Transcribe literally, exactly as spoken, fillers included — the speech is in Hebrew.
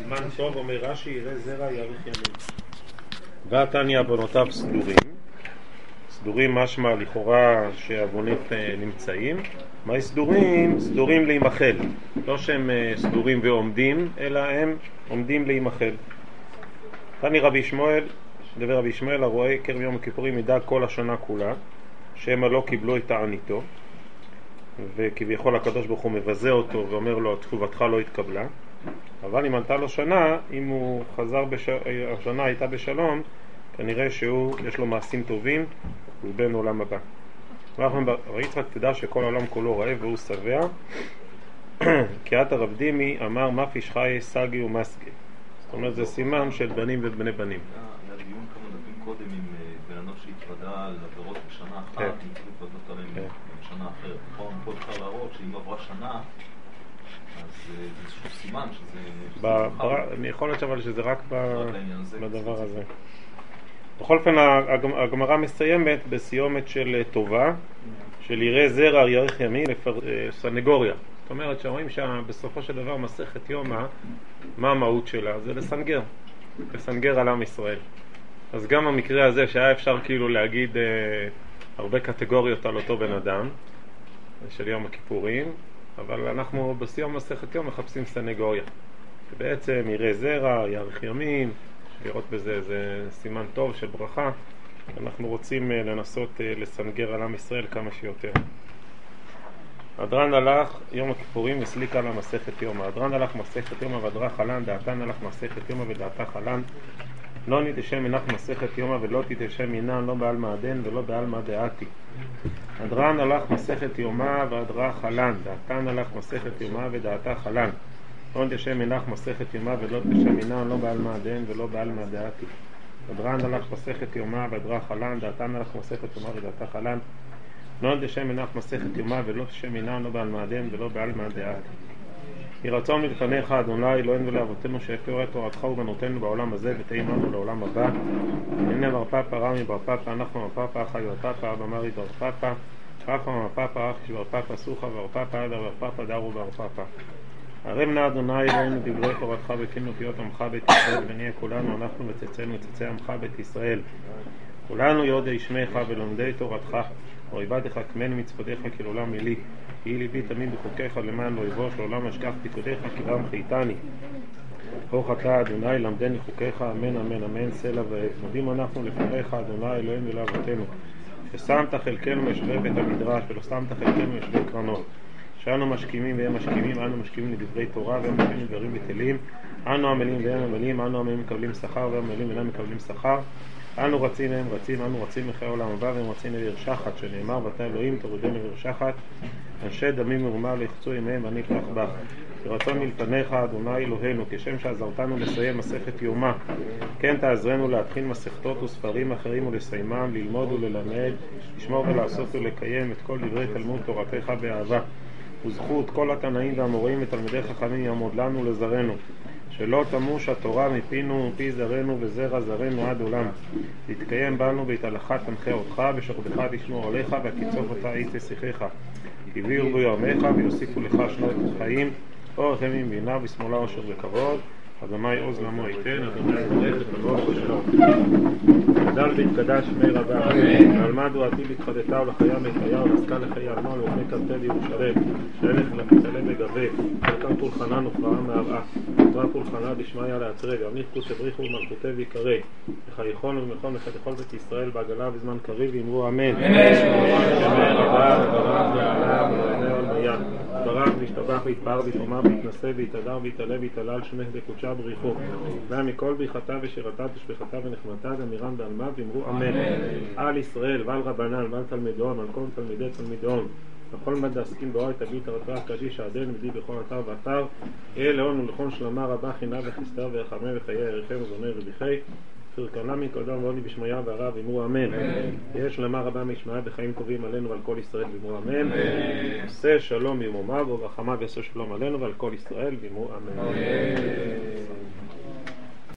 זמן טוב, אומר רש"י, יראה זרע יאריך ימים. והתניא עוונותיו סדורים. סדורים משמע לכאורה שעוונית נמצאים. מה סדורים? סדורים להימחל. לא שהם סדורים ועומדים, אלא הם עומדים להימחל. תני רבי שמואל, דבר רבי שמואל, הרואה קרב יום הכיפורים ידע כל השנה כולה, שהם לא קיבלו את תעניתו, וכביכול הקדוש ברוך הוא מבזה אותו ואומר לו, תקובתך לא התקבלה. אבל אם ענתה לו שנה, אם הוא חזר, בש... השנה הייתה בשלום, כנראה שהוא, יש לו מעשים טובים, הוא בן עולם הבא. ויצחק תדע שכל העולם כולו רעב והוא שבע, כי את הרב דימי אמר מפיש חי סגי ומסגי. זאת אומרת, זה סימן של בנים ובני בנים. היה דיון כמה דפים קודם עם בן אנוש שהתוודע על עבירות בשנה אחת, אם התוודות עליהם בשנה אחרת. נכון, פה אפשר להראות שאם עברה שנה, אז זה איזשהו סימן שזה... אני יכול להיות אבל שזה רק בדבר הזה. בכל אופן, הגמרא מסיימת בסיומת של טובה, של יראה זרע יאריך ימים, סנגוריה. זאת אומרת שרואים שבסופו של דבר מסכת יומא, מה המהות שלה? זה לסנגר, לסנגר על עם ישראל. אז גם המקרה הזה שהיה אפשר כאילו להגיד אה, הרבה קטגוריות על אותו בן אדם, של יום הכיפורים, אבל אנחנו בסיום מסכת יום מחפשים סנגוריה. שבעצם יראה זרע, יאריך ימים, לראות בזה זה סימן טוב של ברכה. אנחנו רוצים אה, לנסות אה, לסנגר על עם ישראל כמה שיותר. אדרן הלך יום הכיפורים וסליק על המסכת יומא. אדרן הלך מסכת יומא ודרה חלן, דעתן הלך מסכת יומא ודעתה חלן. לא נתשם מנח מסכת יומא ולא תתשם מנן, לא בעל מעדן ולא בעל מעדעתי. אדרן הלך מסכת יומא ודרה חלן, דעתן הלך מסכת יומא ודעתה חלן. לא נתשם מנח מסכת יומא ולא תשם מנן, לא בעל מעדן ולא בעל מעדעתי. אדרן הלך מסכת יומא ודרה חלן, דעתן הלך מסכת יומא ודעתה חלן. לא נתשם מנח מסכת יומא ולא תשם מנן, לא בעל מעדן ולא בעל מעדעתי. יהי רצון מלפניך אדוני אלוהינו ולאבותינו שיפרו את תורתך ובנותינו בעולם הזה ותהי עמנו לעולם הבא. הנה בר פפא רמי בר פפא אנחנו בר פפא אחי בר פפא אבא מרי בר פפא פפא בר פפא אחי בר פפא סוחה בר פפא אבא בר פפא דרו בר פפא. הרם נא אדוני אלוהינו דברי תורתך וקימנו פיות עמך בית ישראל ונהיה כולנו אנחנו וצאצאנו וצאצאי עמך בית ישראל. כולנו יודעי שמך ולומדי תורתך ועבדך כמני מצוותיך כי לעולם לי. יהי ליבי תמיד בחוקיך למען לא יבוש לעולם אשכח פקודיך כי רם חייתני. ברוך אתה אדוני למדני חוקיך אמן אמן אמן סלע ועת. מודים אנחנו לפניך אדוני אלוהינו ולאבותינו ששמת חלקנו משווה בית המדרש ולא שמת חלקנו משווה קרנות. שאנו משכימים והם משכימים, אנו משכימים לדברי תורה והם משכימים לדברים בטלים. אנו עמלים והם עמלים, אנו עמלים מקבלים שכר והם עמלים ואינם מקבלים שכר. אנו רצים והם רצים, אנו רצים מחיי העולם הבא והם רצים לבאר שחת, שנאמר ואתה אלוהים תורידם לבאר שחת, אנשי דמים מרומה לא יחצו עמהם ואני אקח בך. ברצון מלפניך אדוני אלוהינו, כשם שעזרתנו לסיים מסכת יומא, כן תעזרנו להתחיל מסכתות וספרים אחרים ולסיימם, ללמוד וללמד, לשמור ולעשות ולקיים את כל דברי תלמוד תורתך באהבה. וזכות כל התנאים והמוראים ותלמידי חכמים יעמוד לנו לזרנו. שלא תמוש התורה מפינו ומפי זרנו וזרע זרנו עד עולם. להתקיים בנו בהתהלכה תנחה אותך, בשוכבך תשמור עליך, והקיצוף אותה יצא שיחך. יביאו בו ימיך ויוסיפו לך שנות חיים, אורך ימים בינה ושמאלה אושר וכבוד. אדוני עוז למו ייתן, אדוני יברך את לבוא בשלום. גדל והתקדש שמי רבה, ועלמד הוא עתיד התחדתה ולחיה מחיה ולעסקה לחיי עלמה ולפני כבתי לירושלם, שהלך לפתלה מגבה, וכאן פולחנה ופרעה מהרעה, ותראה פולחנה דשמיא לעצרי, ועמליך כוס שבריחו ומלכותי ויקרא, וחייכון ומכון וחתכל בית ישראל בעגלה בזמן קריב, ואמרו אמן. שמי רבה וברח ועלה ולעיני ולמיין, ברח והשתבח והתפאר והתאמר והתנשא והתהדר והתעלה והתעלל שמך בקודשה בריחו, ומכל בריחתה ושירתה תשבחתה ונחמתה גמירן בעלמה, ואמרו אמן. על ישראל ועל רבנן ועל תלמידון ועל כל תלמידי תלמידון וכל מד עסקים באוהל תביא תורתך הקדיש העדן מדי בכל אתר ואתר, יהיה לאון ולכון שלמה רבה חינה וחסדה ויחמה וחיי עריכם וזוני רביחי פרקנה מקודם ועוני בשמיה והרב, ואמרו אמן. יש שלמה רבה משמעה וחיים טובים עלינו ועל כל ישראל, ואמרו אמן. עושה שלום במרומיו וברחמיו יעשה שלום עלינו ועל כל ישראל, ואמרו אמן.